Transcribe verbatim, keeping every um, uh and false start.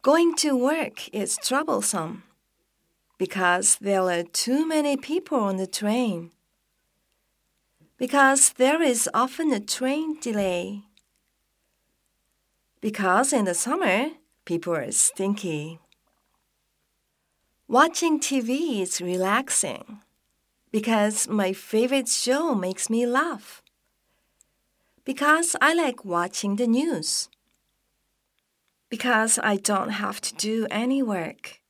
Going to work is troublesome because there are too many people on the train. Because there is often a train delay. Because in the summer, people are stinky. Watching T V is relaxing because my favorite show makes me laugh. Because I like watching the news. Because I don't have to do any work.